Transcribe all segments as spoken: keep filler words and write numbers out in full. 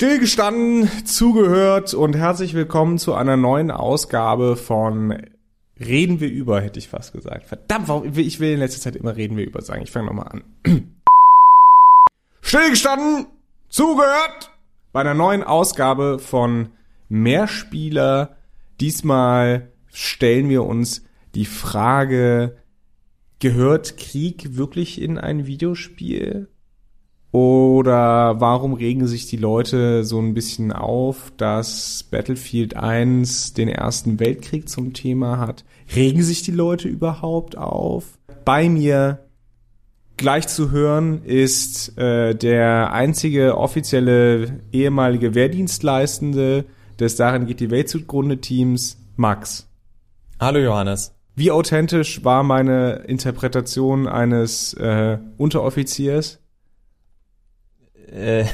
Stillgestanden, zugehört und herzlich willkommen zu einer neuen Ausgabe von Reden wir über, hätte ich fast gesagt. Verdammt, warum, ich will in letzter Zeit immer Reden wir über sagen. Ich fange nochmal an. Stillgestanden, zugehört bei einer neuen Ausgabe von Mehrspieler. Diesmal stellen wir uns die Frage, gehört Krieg wirklich in ein Videospiel? Oder warum regen sich die Leute so ein bisschen auf, dass Battlefield eins den Ersten Weltkrieg zum Thema hat? Regen sich die Leute überhaupt auf? Bei mir gleich zu hören ist äh, der einzige offizielle ehemalige Wehrdienstleistende des Darin geht die Welt zugrunde Teams, Max. Hallo Johannes. Wie authentisch war meine Interpretation eines äh, Unteroffiziers? Äh.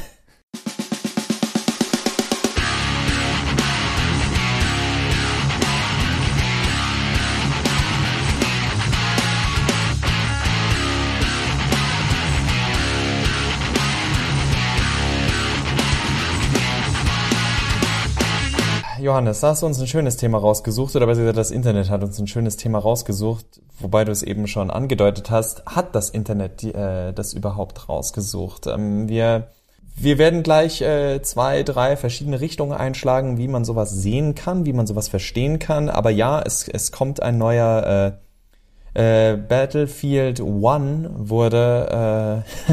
Johannes, da hast du uns ein schönes Thema rausgesucht, oder besser gesagt, das Internet hat uns ein schönes Thema rausgesucht, wobei du es eben schon angedeutet hast. Hat das Internet die, äh, das überhaupt rausgesucht? Ähm, wir wir werden gleich äh, zwei, drei verschiedene Richtungen einschlagen, wie man sowas sehen kann, wie man sowas verstehen kann. Aber ja, es es kommt ein neuer äh, äh, Battlefield One wurde äh,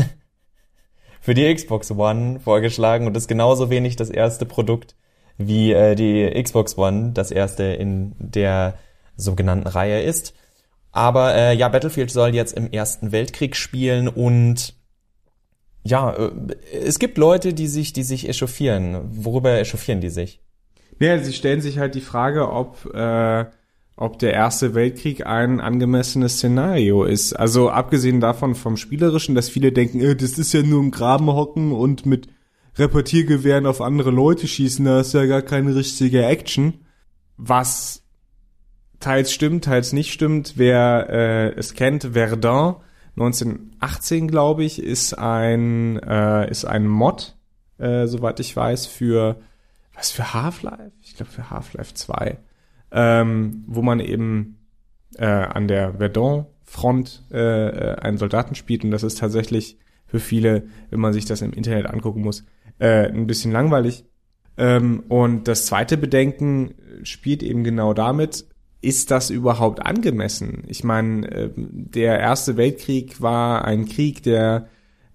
für die Xbox One vorgeschlagen und ist genauso wenig das erste Produkt wie äh, die Xbox One das erste in der sogenannten Reihe ist. Aber äh, ja, Battlefield soll jetzt im Ersten Weltkrieg spielen und ja, äh, es gibt Leute, die sich die sich echauffieren. Worüber echauffieren die sich? Ja, sie stellen sich halt die Frage, ob äh, ob der Erste Weltkrieg ein angemessenes Szenario ist. Also abgesehen davon vom Spielerischen, dass viele denken, äh, das ist ja nur im Graben hocken und mit Repetiergewehren auf andere Leute schießen, da ist ja gar keine richtige Action. Was teils stimmt, teils nicht stimmt. Wer äh, es kennt, Verdun neunzehnhundertachtzehn, glaube ich, ist ein äh, ist ein Mod, äh, soweit ich weiß, für was für Half-Life? Ich glaube für Half-Life zwei, ähm, wo man eben äh, an der Verdun-Front äh, einen Soldaten spielt, und das ist tatsächlich für viele, wenn man sich das im Internet angucken muss, Äh, ein bisschen langweilig. Ähm, und das zweite Bedenken spielt eben genau damit, ist das überhaupt angemessen? Ich meine, äh, der Erste Weltkrieg war ein Krieg, der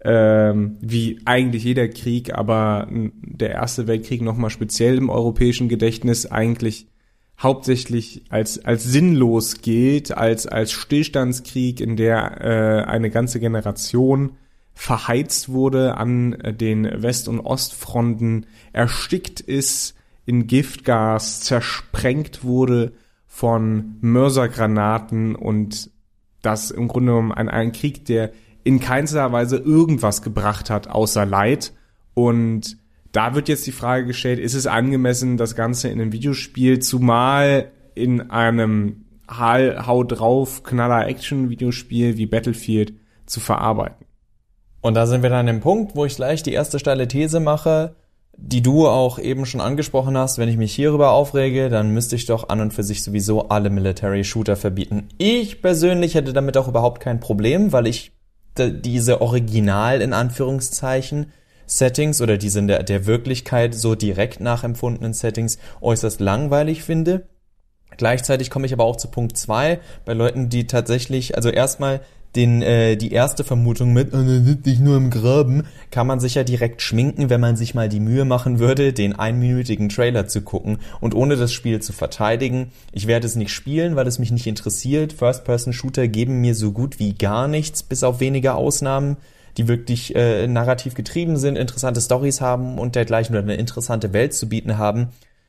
ähm, wie eigentlich jeder Krieg, aber der Erste Weltkrieg nochmal speziell im europäischen Gedächtnis eigentlich hauptsächlich als als sinnlos gilt, als als Stillstandskrieg, in der äh, eine ganze Generation verheizt wurde an den West- und Ostfronten, erstickt ist in Giftgas, zersprengt wurde von Mörsergranaten, und das im Grunde genommen ein, ein Krieg, der in keinster Weise irgendwas gebracht hat, außer Leid. Und da wird jetzt die Frage gestellt, ist es angemessen, das Ganze in einem Videospiel, zumal in einem Hau drauf Knaller-Action-Videospiel wie Battlefield, zu verarbeiten? Und da sind wir dann an dem Punkt, wo ich gleich die erste steile These mache, die du auch eben schon angesprochen hast. Wenn ich mich hierüber aufrege, dann müsste ich doch an und für sich sowieso alle Military Shooter verbieten. Ich persönlich hätte damit auch überhaupt kein Problem, weil ich d- diese Original, in Anführungszeichen, Settings oder diese der, der Wirklichkeit so direkt nachempfundenen Settings äußerst langweilig finde. Gleichzeitig komme ich aber auch zu Punkt zwei, bei Leuten, die tatsächlich, also erstmal den äh, die erste Vermutung mit, oh, dann sitze ich nur im Graben, kann man sich ja direkt schminken, wenn man sich mal die Mühe machen würde, den einminütigen Trailer zu gucken und ohne das Spiel zu verteidigen. Ich werde es nicht spielen, weil es mich nicht interessiert. First-Person-Shooter geben mir so gut wie gar nichts, bis auf wenige Ausnahmen, die wirklich äh, narrativ getrieben sind, interessante Storys haben und dergleichen oder eine interessante Welt zu bieten haben.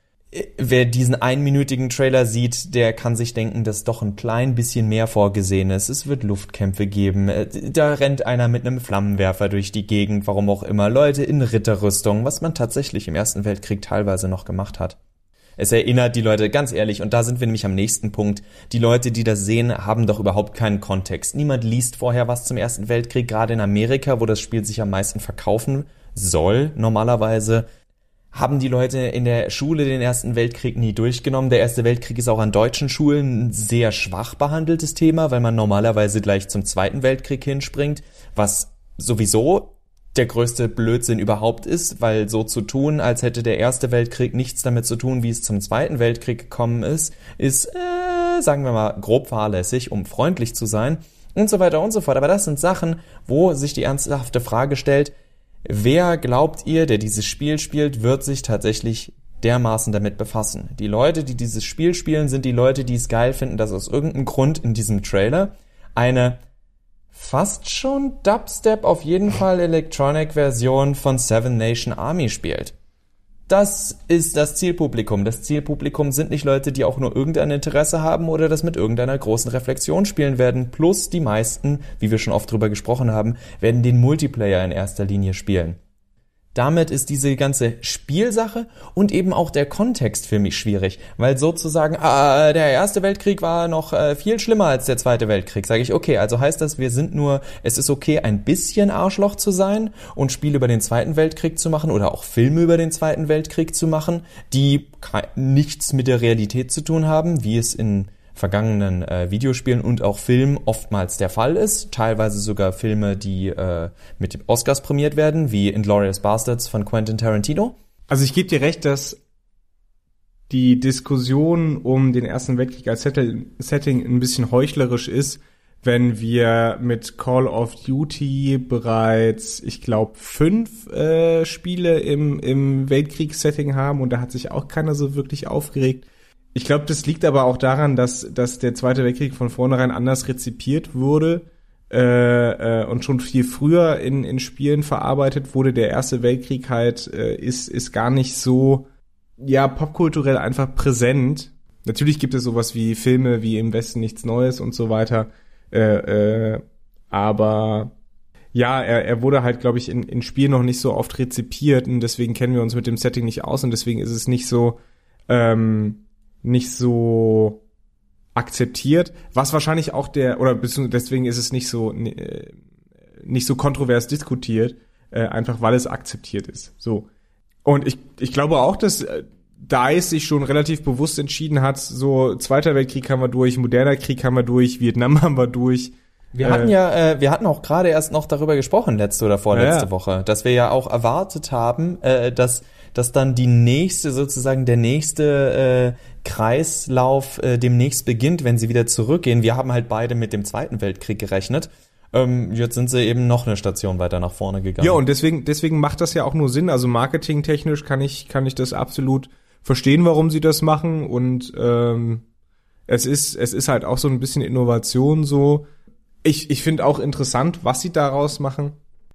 Wer diesen einminütigen Trailer sieht, der kann sich denken, dass doch ein klein bisschen mehr vorgesehen ist. Es wird Luftkämpfe geben. Da rennt einer mit einem Flammenwerfer durch die Gegend, warum auch immer. Leute in Ritterrüstung, was man tatsächlich im Ersten Weltkrieg teilweise noch gemacht hat. Es erinnert die Leute, ganz ehrlich, und da sind wir nämlich am nächsten Punkt, die Leute, die das sehen, haben doch überhaupt keinen Kontext. Niemand liest vorher was zum Ersten Weltkrieg, gerade in Amerika, wo das Spiel sich am meisten verkaufen soll, normalerweise. haben die Leute in der Schule den Ersten Weltkrieg nie durchgenommen. Der Erste Weltkrieg ist auch an deutschen Schulen ein sehr schwach behandeltes Thema, weil man normalerweise gleich zum Zweiten Weltkrieg hinspringt, was sowieso der größte Blödsinn überhaupt ist, weil so zu tun, als hätte der Erste Weltkrieg nichts damit zu tun, wie es zum Zweiten Weltkrieg gekommen ist, ist, äh, sagen wir mal, grob fahrlässig, um freundlich zu sein und so weiter und so fort. Aber das sind Sachen, wo sich die ernsthafte Frage stellt, wer glaubt ihr, der dieses Spiel spielt, wird sich tatsächlich dermaßen damit befassen? Die Leute, die dieses Spiel spielen, sind die Leute, die es geil finden, dass aus irgendeinem Grund in diesem Trailer eine fast schon Dubstep, auf jeden Fall Electronic-Version von Seven Nation Army spielt. Das ist das Zielpublikum. Das Zielpublikum sind nicht Leute, die auch nur irgendein Interesse haben oder das mit irgendeiner großen Reflexion spielen werden. Plus die meisten, wie wir schon oft drüber gesprochen haben, werden den Multiplayer in erster Linie spielen. Damit ist diese ganze Spielsache und eben auch der Kontext für mich schwierig, weil sozusagen, ah, der Erste Weltkrieg war noch äh, viel schlimmer als der Zweite Weltkrieg. Sage ich, okay, also heißt das, wir sind nur, es ist okay, ein bisschen Arschloch zu sein und Spiele über den Zweiten Weltkrieg zu machen oder auch Filme über den Zweiten Weltkrieg zu machen, die ke- nichts mit der Realität zu tun haben, wie es in vergangenen äh, Videospielen und auch Filmen oftmals der Fall ist. Teilweise sogar Filme, die äh, mit Oscars prämiert werden, wie Inglourious Basterds von Quentin Tarantino. Also ich gebe dir recht, dass die Diskussion um den Ersten Weltkrieg als Setting ein bisschen heuchlerisch ist, wenn wir mit Call of Duty bereits, ich glaube, fünf äh, Spiele im, im Weltkriegssetting haben und da hat sich auch keiner so wirklich aufgeregt. Ich glaube, das liegt aber auch daran, dass, dass der Zweite Weltkrieg von vornherein anders rezipiert wurde äh, äh, und schon viel früher in, in Spielen verarbeitet wurde. Der Erste Weltkrieg halt äh, ist, ist gar nicht so, ja, popkulturell einfach präsent. Natürlich gibt es sowas wie Filme wie Im Westen nichts Neues und so weiter, äh, äh, aber ja, er, er wurde halt, glaube ich, in, in Spielen noch nicht so oft rezipiert und deswegen kennen wir uns mit dem Setting nicht aus und deswegen ist es nicht so, ähm, nicht so akzeptiert, was wahrscheinlich auch der, oder deswegen ist es nicht so äh, nicht so kontrovers diskutiert, äh, einfach weil es akzeptiert ist. So. Und ich ich glaube auch, dass äh, DICE sich schon relativ bewusst entschieden hat, so Zweiter Weltkrieg haben wir durch, moderner Krieg haben wir durch, Vietnam haben wir durch. Wir äh, hatten ja, äh, wir hatten auch gerade erst noch darüber gesprochen, letzte oder vorletzte ja. Woche, dass wir ja auch erwartet haben, äh, dass dass dann die nächste, sozusagen der nächste äh, Kreislauf äh, demnächst beginnt, wenn sie wieder zurückgehen. Wir haben halt beide mit dem Zweiten Weltkrieg gerechnet. Ähm, jetzt sind sie eben noch eine Station weiter nach vorne gegangen. Ja, und deswegen deswegen macht das ja auch nur Sinn. Also marketingtechnisch kann ich kann ich das absolut verstehen, warum sie das machen. Und ähm, es ist es ist halt auch so ein bisschen Innovation so. Ich ich finde auch interessant, was sie daraus machen.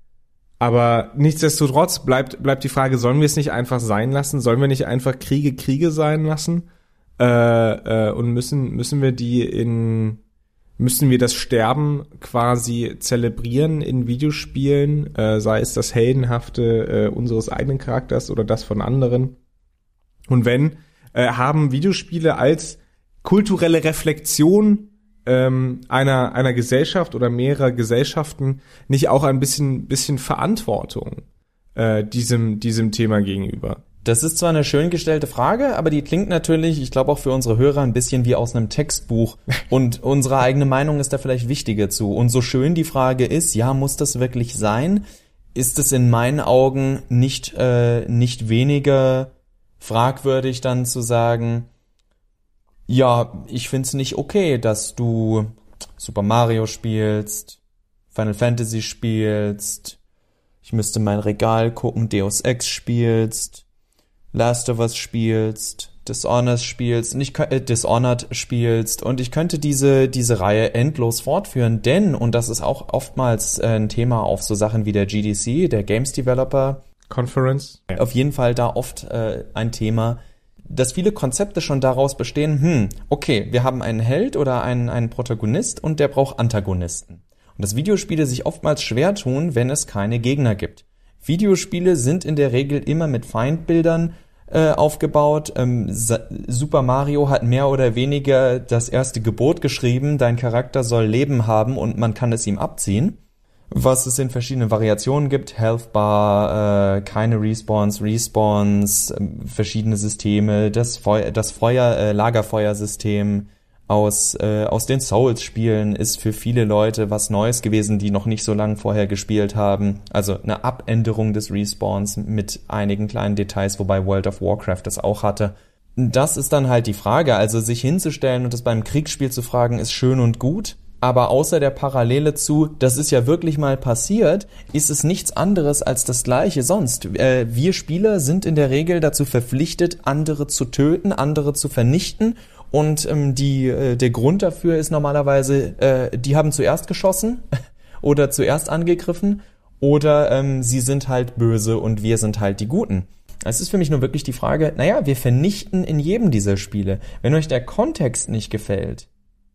Aber nichtsdestotrotz bleibt bleibt die Frage, sollen wir es nicht einfach sein lassen? Sollen wir nicht einfach Kriege Kriege sein lassen? Äh, äh, und müssen müssen wir die in müssen wir das Sterben quasi zelebrieren in Videospielen, äh, sei es das Heldenhafte äh, unseres eigenen Charakters oder das von anderen? Und wenn äh, haben Videospiele als kulturelle Reflexion ähm, einer einer Gesellschaft oder mehrerer Gesellschaften nicht auch ein bisschen bisschen Verantwortung äh, diesem diesem Thema gegenüber? Das ist zwar eine schön gestellte Frage, aber die klingt natürlich, ich glaube auch für unsere Hörer, ein bisschen wie aus einem Textbuch. Und unsere eigene Meinung ist da vielleicht wichtiger zu. Und so schön die Frage ist, ja, muss das wirklich sein? Ist es in meinen Augen nicht äh, nicht weniger fragwürdig, dann zu sagen, ja, ich find's nicht okay, dass du Super Mario spielst, Final Fantasy spielst, ich müsste mein Regal gucken, Deus Ex spielst, Last of Us spielst, Dishonored spielst, nicht äh, Dishonored spielst und ich könnte diese diese Reihe endlos fortführen, denn, und das ist auch oftmals äh, ein Thema auf so Sachen wie der G D C, der Games Developer Conference, ja. Auf jeden Fall da oft äh, ein Thema, dass viele Konzepte schon daraus bestehen, hm, okay, wir haben einen Held oder einen, einen Protagonist und der braucht Antagonisten. Und dass Videospiele sich oftmals schwer tun, wenn es keine Gegner gibt. Videospiele sind in der Regel immer mit Feindbildern äh, aufgebaut. Ähm, Super Mario hat mehr oder weniger das erste Gebot geschrieben, dein Charakter soll Leben haben und man kann es ihm abziehen. was es in verschiedenen Variationen gibt. Health Bar, äh, keine Respawns, Respawns, äh, verschiedene Systeme, das Feu- das Feuer, äh, Lagerfeuersystem aus äh, aus den Souls-Spielen ist für viele Leute was Neues gewesen, die noch nicht so lange vorher gespielt haben. Also eine Abänderung des Respawns mit einigen kleinen Details, wobei World of Warcraft das auch hatte. Das ist dann halt die Frage, also sich hinzustellen und das beim Kriegsspiel zu fragen, ist schön und gut. Aber außer der Parallele zu, das ist ja wirklich mal passiert, ist es nichts anderes als das Gleiche sonst. Äh, wir Spieler sind in der Regel dazu verpflichtet, andere zu töten, andere zu vernichten. Und ähm, die, äh, der Grund dafür ist normalerweise, äh, die haben zuerst geschossen oder zuerst angegriffen oder ähm, sie sind halt böse und wir sind halt die Guten. Es ist für mich nur wirklich die Frage, naja, wir vernichten in jedem dieser Spiele. Wenn euch der Kontext nicht gefällt,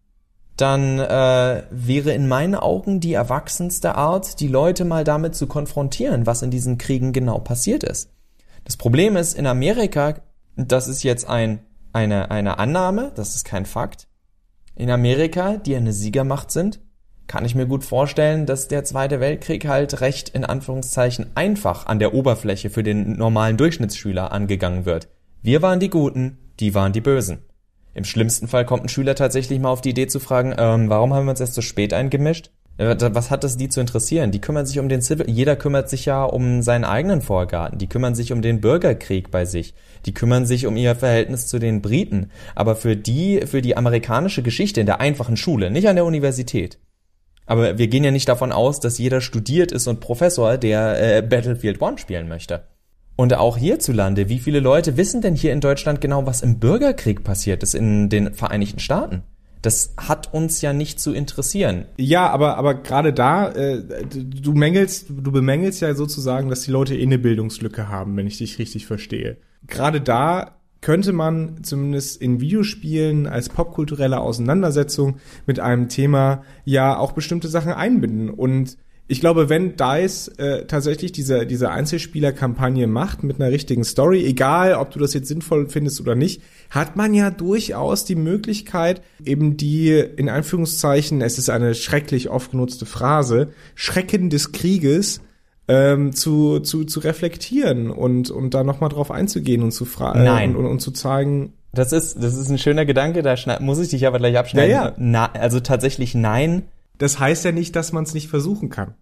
dann äh, wäre in meinen Augen die erwachsenste Art, die Leute mal damit zu konfrontieren, was in diesen Kriegen genau passiert ist. Das Problem ist, in Amerika, das ist jetzt ein, eine, eine Annahme, das ist kein Fakt, in Amerika, die eine Siegermacht sind, kann ich mir gut vorstellen, dass der Zweite Weltkrieg halt recht in Anführungszeichen einfach an der Oberfläche für den normalen Durchschnittsschüler angegangen wird. Wir waren die Guten, die waren die Bösen. Im schlimmsten Fall kommt ein Schüler tatsächlich mal auf die Idee zu fragen, ähm, warum haben wir uns erst so spät eingemischt? Was hat es die zu interessieren? Die kümmern sich um den Civil, jeder kümmert sich ja um seinen eigenen Vorgarten, die kümmern sich um den Bürgerkrieg bei sich, die kümmern sich um ihr Verhältnis zu den Briten. Aber für die, für die amerikanische Geschichte in der einfachen Schule, nicht an der Universität. Aber wir gehen ja nicht davon aus, dass jeder studiert ist und Professor, der äh, Battlefield One spielen möchte. Und auch hierzulande, wie viele Leute wissen denn hier in Deutschland genau, was im Bürgerkrieg passiert ist in den Vereinigten Staaten? Das hat uns ja nicht zu interessieren. Ja, aber aber gerade da, äh, du mängelst, du bemängelst ja sozusagen, dass die Leute eh eine Bildungslücke haben, wenn ich dich richtig verstehe. Gerade da könnte man zumindest in Videospielen als popkulturelle Auseinandersetzung mit einem Thema ja auch bestimmte Sachen einbinden. Und ich glaube, wenn DICE äh, tatsächlich diese diese Einzelspieler-Kampagne macht mit einer richtigen Story, egal ob du das jetzt sinnvoll findest oder nicht, hat man ja durchaus die Möglichkeit, eben die, in Anführungszeichen, es ist eine schrecklich oft genutzte Phrase, Schrecken des Krieges ähm, zu zu zu reflektieren und und da nochmal drauf einzugehen und zu fragen Nein. Und, und, und zu zeigen. Das ist das ist ein schöner Gedanke, da schneid, muss ich dich aber gleich abschneiden. Ja, ja. Na, also tatsächlich nein. Das heißt ja nicht, dass man es nicht versuchen kann.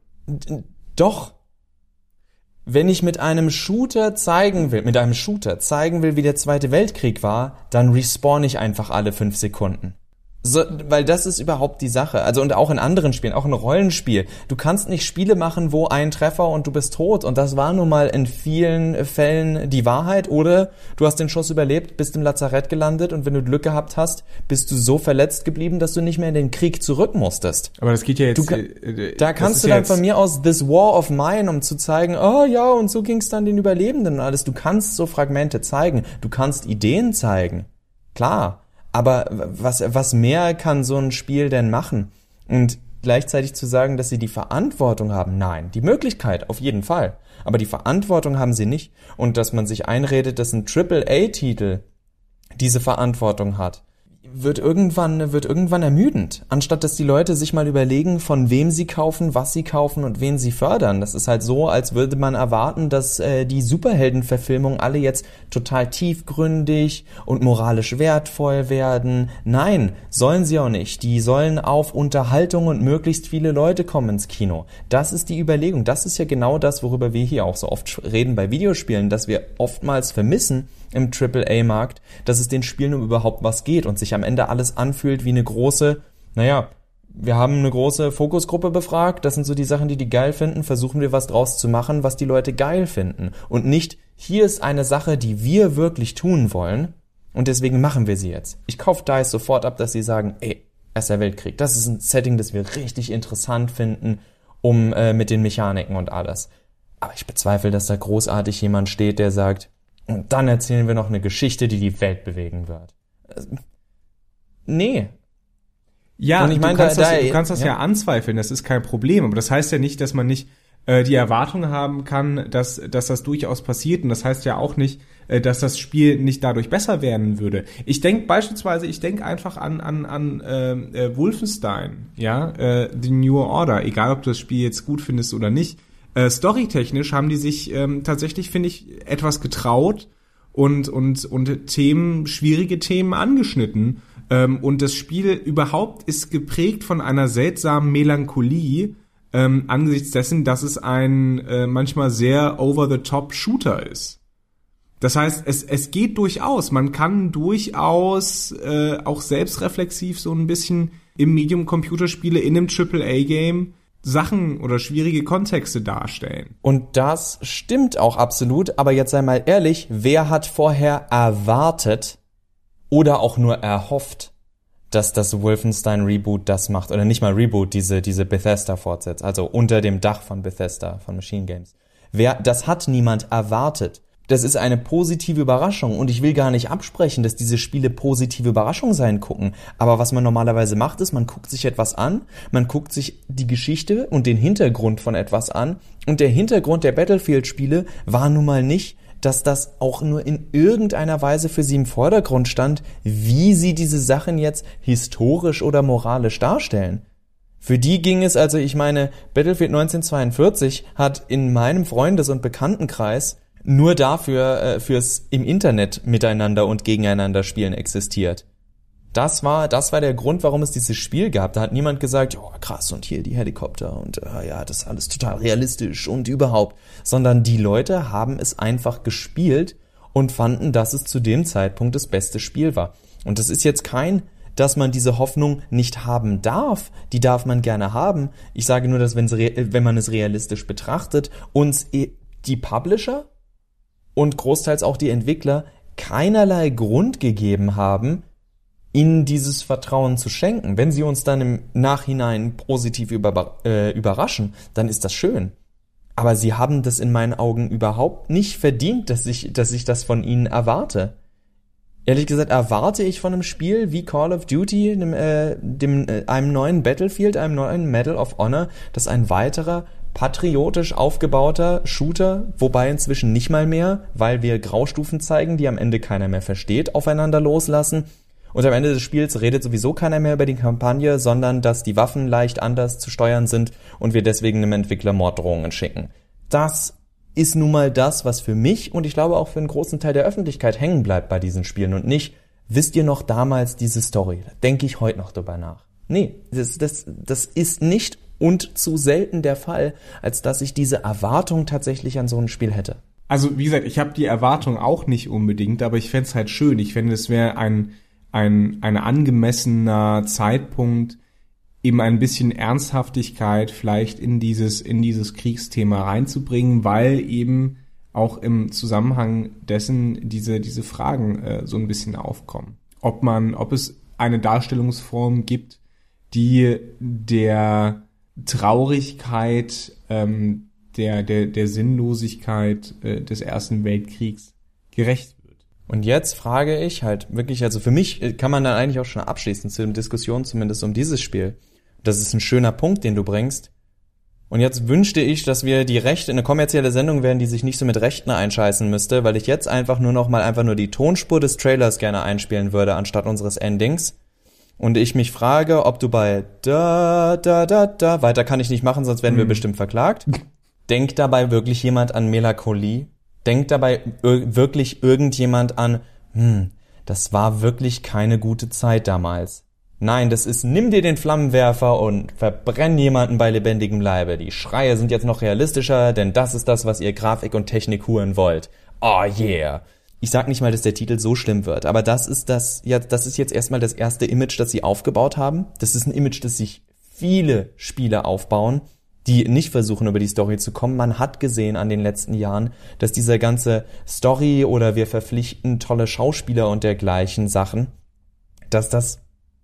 Doch. Wenn ich mit einem Shooter zeigen will, mit einem Shooter zeigen will, wie der Zweite Weltkrieg war, dann respawn ich einfach alle fünf Sekunden. So, weil das ist überhaupt die Sache. Also und auch in anderen Spielen, auch in Rollenspiel. Du kannst nicht Spiele machen, wo ein Treffer und du bist tot. Und das war nun mal in vielen Fällen die Wahrheit. Oder du hast den Schuss überlebt, bist im Lazarett gelandet und wenn du Glück gehabt hast, bist du so verletzt geblieben, dass du nicht mehr in den Krieg zurück musstest. Aber das geht ja jetzt... Du, äh, da kannst du dann von mir aus This War of Mine, um zu zeigen, oh ja, und so ging's dann den Überlebenden und alles. Du kannst so Fragmente zeigen. Du kannst Ideen zeigen. Klar. Aber was, was mehr kann so ein Spiel denn machen? Und gleichzeitig zu sagen, dass sie die Verantwortung haben, nein. Die Möglichkeit, auf jeden Fall. Aber die Verantwortung haben sie nicht. Und dass man sich einredet, dass ein Triple A Titel diese Verantwortung hat, wird irgendwann, wird irgendwann ermüdend. Anstatt dass die Leute sich mal überlegen, von wem sie kaufen, was sie kaufen und wen sie fördern. Das ist halt so, als würde man erwarten, dass äh, die Superheldenverfilmungen alle jetzt total tiefgründig und moralisch wertvoll werden. Nein, sollen sie auch nicht. Die sollen auf Unterhaltung und möglichst viele Leute kommen ins Kino. Das ist die Überlegung. Das ist ja genau das, worüber wir hier auch so oft reden bei Videospielen, dass wir oftmals vermissen im Triple A Markt, dass es den Spielen um überhaupt was geht und sich am Ende alles anfühlt wie eine große, naja, wir haben eine große Fokusgruppe befragt, das sind so die Sachen, die die geil finden, versuchen wir was draus zu machen, was die Leute geil finden und nicht, hier ist eine Sache, die wir wirklich tun wollen und deswegen machen wir sie jetzt. Ich kaufe DICE sofort ab, dass sie sagen, ey, Erster Weltkrieg, das ist ein Setting, das wir richtig interessant finden, um äh, mit den Mechaniken und alles. Aber ich bezweifle, dass da großartig jemand steht, der sagt, und dann erzählen wir noch eine Geschichte, die die Welt bewegen wird. Nee. Ja, und ich du, mein, kannst da, das, da, du kannst das ja. ja anzweifeln, das ist kein Problem. Aber das heißt ja nicht, dass man nicht äh, die Erwartung haben kann, dass, dass das durchaus passiert. Und das heißt ja auch nicht, äh, dass das Spiel nicht dadurch besser werden würde. Ich denke beispielsweise, ich denke einfach an, an, an äh, äh, Wolfenstein, ja, äh, The New Order, egal ob du das Spiel jetzt gut findest oder nicht. Äh, storytechnisch haben die sich ähm, tatsächlich, finde ich, etwas getraut und, und, und Themen, schwierige Themen angeschnitten. Ähm, und das Spiel überhaupt ist geprägt von einer seltsamen Melancholie, ähm, angesichts dessen, dass es ein äh, manchmal sehr over-the-top-Shooter ist. Das heißt, es, es geht durchaus, man kann durchaus äh, auch selbstreflexiv so ein bisschen im Medium Computerspiele in einem Triple A Game Sachen oder schwierige Kontexte darstellen. Und das stimmt auch absolut, aber jetzt sei mal ehrlich, wer hat vorher erwartet oder auch nur erhofft, dass das Wolfenstein Reboot das macht? Oder nicht mal Reboot, diese diese Bethesda fortsetzt, also unter dem Dach von Bethesda, von Machine Games. Wer, das hat niemand erwartet. Das ist eine positive Überraschung und ich will gar nicht absprechen, dass diese Spiele positive Überraschungen sein gucken. Aber was man normalerweise macht, ist, man guckt sich etwas an, man guckt sich die Geschichte und den Hintergrund von etwas an und der Hintergrund der Battlefield-Spiele war nun mal nicht, dass das auch nur in irgendeiner Weise für sie im Vordergrund stand, wie sie diese Sachen jetzt historisch oder moralisch darstellen. Für die ging es also, ich meine, Battlefield neunzehnhundertzweiundvierzig hat in meinem Freundes- und Bekanntenkreis nur dafür, äh, fürs im Internet miteinander und gegeneinander spielen existiert. Das war, das war der Grund, warum es dieses Spiel gab. Da hat niemand gesagt, oh krass, und hier die Helikopter und äh, ja, das ist alles total realistisch und überhaupt. Sondern die Leute haben es einfach gespielt und fanden, dass es zu dem Zeitpunkt das beste Spiel war. Und das ist jetzt kein, dass man diese Hoffnung nicht haben darf. Die darf man gerne haben. Ich sage nur, dass wenn, wenn man es realistisch betrachtet, uns die Publisher und großteils auch die Entwickler keinerlei Grund gegeben haben, ihnen dieses Vertrauen zu schenken. Wenn sie uns dann im Nachhinein positiv über, äh, überraschen, dann ist das schön. Aber sie haben das in meinen Augen überhaupt nicht verdient, dass ich, dass ich das von ihnen erwarte. Ehrlich gesagt erwarte ich von einem Spiel wie Call of Duty, dem, äh, dem, äh, einem neuen Battlefield, einem neuen Medal of Honor, dass ein weiterer patriotisch aufgebauter Shooter, wobei inzwischen nicht mal mehr, weil wir Graustufen zeigen, die am Ende keiner mehr versteht, aufeinander loslassen. Und am Ende des Spiels redet sowieso keiner mehr über die Kampagne, sondern dass die Waffen leicht anders zu steuern sind und wir deswegen einem Entwickler Morddrohungen schicken. Das ist nun mal das, was für mich und ich glaube auch für einen großen Teil der Öffentlichkeit hängen bleibt bei diesen Spielen und nicht, wisst ihr noch damals diese Story? Da denke ich heute noch drüber nach. Nee, das, das, das ist nicht und zu selten der Fall, als dass ich diese Erwartung tatsächlich an so ein Spiel hätte. Also wie gesagt, ich habe die Erwartung auch nicht unbedingt, aber ich fände es halt schön. Ich fände, es wäre ein, ein, ein angemessener Zeitpunkt, eben ein bisschen Ernsthaftigkeit vielleicht in dieses, in dieses Kriegsthema reinzubringen, weil eben auch im Zusammenhang dessen diese, diese Fragen äh, so ein bisschen aufkommen. Ob man, ob es eine Darstellungsform gibt, die der Traurigkeit, ähm, der, der, der Sinnlosigkeit äh, des Ersten Weltkriegs gerecht wird. Und jetzt frage ich halt wirklich, also für mich kann man dann eigentlich auch schon abschließen zu der Diskussion, zumindest um dieses Spiel. Das ist ein schöner Punkt, den du bringst. Und jetzt wünschte ich, dass wir die Rechte, eine kommerzielle Sendung wären, die sich nicht so mit Rechten einscheißen müsste, weil ich jetzt einfach nur noch mal einfach nur die Tonspur des Trailers gerne einspielen würde, anstatt unseres Endings. Und ich mich frage, ob du bei da, da, da, da, weiter kann ich nicht machen, sonst werden wir hm. bestimmt verklagt. Denkt dabei wirklich jemand an Melancholie? Denkt dabei ir- wirklich irgendjemand an, hm, das war wirklich keine gute Zeit damals. Nein, das ist, nimm dir den Flammenwerfer und verbrenn jemanden bei lebendigem Leibe. Die Schreie sind jetzt noch realistischer, denn das ist das, was ihr Grafik- und Technikhuren wollt. Oh yeah. Ich sag nicht mal, dass der Titel so schlimm wird, aber das ist das, ja, das ist jetzt erstmal das erste Image, das sie aufgebaut haben. Das ist ein Image, das sich viele Spiele aufbauen, die nicht versuchen, über die Story zu kommen. Man hat gesehen an den letzten Jahren, dass diese ganze Story oder wir verpflichten tolle Schauspieler und dergleichen Sachen, dass das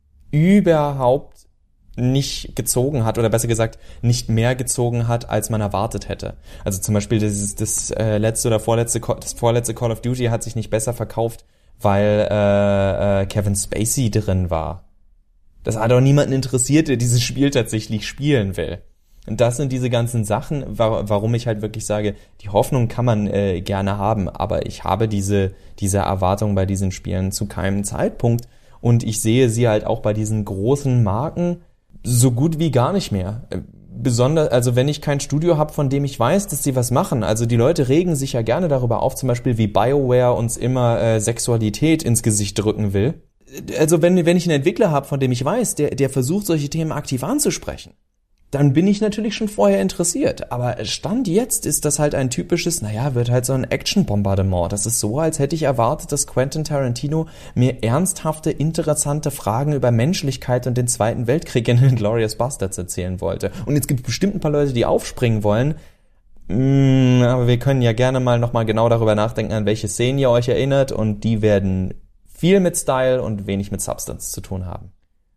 überhaupt nicht gezogen hat oder besser gesagt nicht mehr gezogen hat, als man erwartet hätte. Also zum Beispiel das, das äh, letzte oder vorletzte das vorletzte Call of Duty hat sich nicht besser verkauft, weil äh, äh, Kevin Spacey drin war. Das hat auch niemanden interessiert, der dieses Spiel tatsächlich spielen will. Und das sind diese ganzen Sachen, wa- warum ich halt wirklich sage, die Hoffnung kann man äh, gerne haben, aber ich habe diese, diese Erwartung bei diesen Spielen zu keinem Zeitpunkt und ich sehe sie halt auch bei diesen großen Marken so gut wie gar nicht mehr. Besonders, also wenn ich kein Studio habe, von dem ich weiß, dass sie was machen. Also die Leute regen sich ja gerne darüber auf, zum Beispiel wie BioWare uns immer äh, Sexualität ins Gesicht drücken will. Also wenn, wenn ich einen Entwickler habe, von dem ich weiß, der, der versucht, solche Themen aktiv anzusprechen, dann bin ich natürlich schon vorher interessiert. Aber Stand jetzt ist das halt ein typisches, naja, wird halt so ein Action-Bombardement. Das ist so, als hätte ich erwartet, dass Quentin Tarantino mir ernsthafte, interessante Fragen über Menschlichkeit und den Zweiten Weltkrieg in Inglourious Basterds erzählen wollte. Und jetzt gibt es bestimmt ein paar Leute, die aufspringen wollen. Mm, aber wir können ja gerne mal nochmal genau darüber nachdenken, an welche Szenen ihr euch erinnert. Und die werden viel mit Style und wenig mit Substance zu tun haben.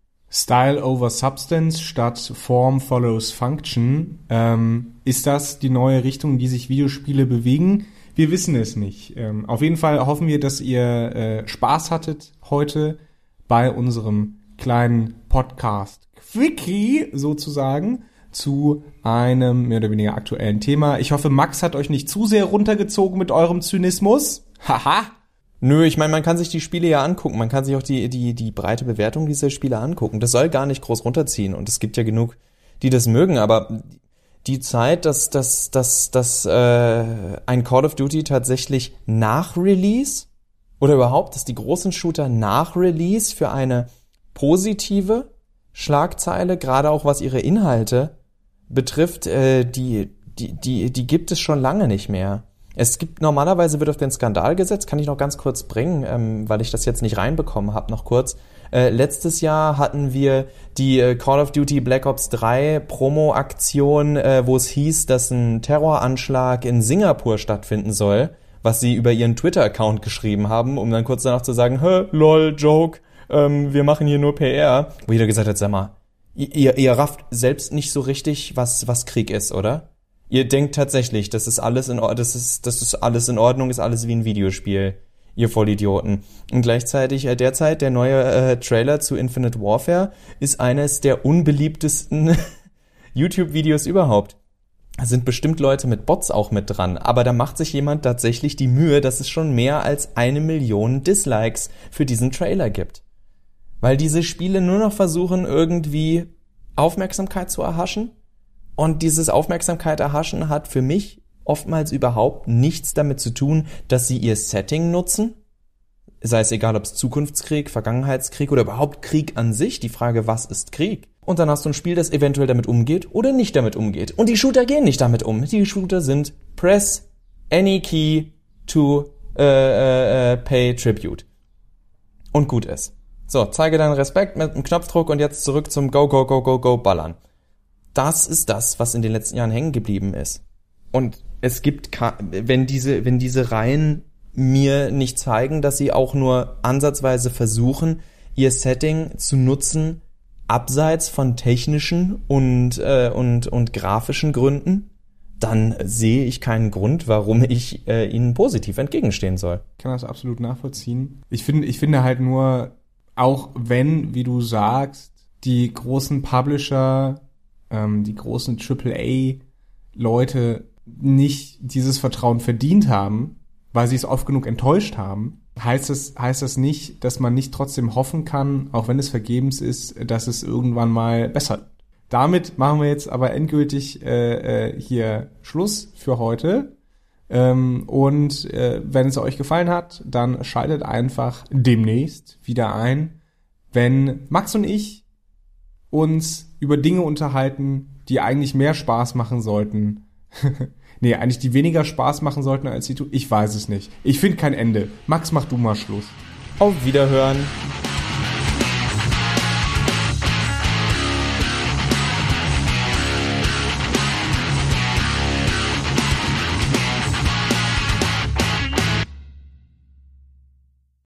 Style over Substance statt Form follows Function. Ähm, ist das die neue Richtung, in die sich Videospiele bewegen? Wir wissen es nicht. Ähm, auf jeden Fall hoffen wir, dass ihr äh, Spaß hattet heute bei unserem kleinen Podcast Quickie sozusagen zu einem mehr oder weniger aktuellen Thema. Ich hoffe, Max hat euch nicht zu sehr runtergezogen mit eurem Zynismus. Haha! Nö, ich meine, man kann sich die Spiele ja angucken. Man kann sich auch die die die breite Bewertung dieser Spiele angucken. Das soll gar nicht groß runterziehen. Und es gibt ja genug, die das mögen. Aber die Zeit, dass dass dass dass äh, ein Call of Duty tatsächlich nach Release oder überhaupt, dass die großen Shooter nach Release für eine positive Schlagzeile, gerade auch was ihre Inhalte betrifft, äh, die die die die gibt es schon lange nicht mehr. Es gibt, normalerweise wird auf den Skandal gesetzt, kann ich noch ganz kurz bringen, ähm, weil ich das jetzt nicht reinbekommen habe, noch kurz. Äh, letztes Jahr hatten wir die äh, Call of Duty Black Ops drei Promo-Aktion, äh, wo es hieß, dass ein Terroranschlag in Singapur stattfinden soll, was sie über ihren Twitter-Account geschrieben haben, um dann kurz danach zu sagen, hä, lol, Joke, ähm, wir machen hier nur P R. Wo jeder gesagt hat, sag mal, ihr, ihr rafft selbst nicht so richtig, was, was Krieg ist, oder? Ihr denkt tatsächlich, das ist alles in Ordnung, das ist, das ist alles in Ordnung, ist alles wie ein Videospiel, ihr Vollidioten. Und gleichzeitig äh, derzeit der neue äh, Trailer zu Infinite Warfare ist eines der unbeliebtesten YouTube-Videos überhaupt. Da sind bestimmt Leute mit Bots auch mit dran, aber da macht sich jemand tatsächlich die Mühe, dass es schon mehr als eine Million Dislikes für diesen Trailer gibt. Weil diese Spiele nur noch versuchen, irgendwie Aufmerksamkeit zu erhaschen. Und dieses Aufmerksamkeit erhaschen hat für mich oftmals überhaupt nichts damit zu tun, dass sie ihr Setting nutzen. Sei es egal, ob es Zukunftskrieg, Vergangenheitskrieg oder überhaupt Krieg an sich. Die Frage, was ist Krieg? Und dann hast du ein Spiel, das eventuell damit umgeht oder nicht damit umgeht. Und die Shooter gehen nicht damit um. Die Shooter sind press any key to uh, uh, uh, pay tribute. Und gut ist. So, zeige deinen Respekt mit einem Knopfdruck und jetzt zurück zum Go, Go, Go, Go, Go, Ballern. Das ist das, was in den letzten Jahren hängen geblieben ist. Und es gibt, wenn diese, wenn diese Reihen mir nicht zeigen, dass sie auch nur ansatzweise versuchen, ihr Setting zu nutzen, abseits von technischen und, äh, und, und grafischen Gründen, dann sehe ich keinen Grund, warum ich äh, ihnen positiv entgegenstehen soll. Ich kann das absolut nachvollziehen. Ich finde, ich finde halt nur, auch wenn, wie du sagst, die großen Publisher, die großen Triple A Leute nicht dieses Vertrauen verdient haben, weil sie es oft genug enttäuscht haben, heißt das, heißt das nicht, dass man nicht trotzdem hoffen kann, auch wenn es vergebens ist, dass es irgendwann mal besser wird. Damit machen wir jetzt aber endgültig äh, hier Schluss für heute. Ähm, und äh, wenn es euch gefallen hat, dann schaltet einfach demnächst wieder ein, wenn Max und ich uns über Dinge unterhalten, die eigentlich mehr Spaß machen sollten. Nee, eigentlich die weniger Spaß machen sollten als die tu. Ich weiß es nicht. Ich finde kein Ende. Max, mach du mal Schluss. Auf Wiederhören.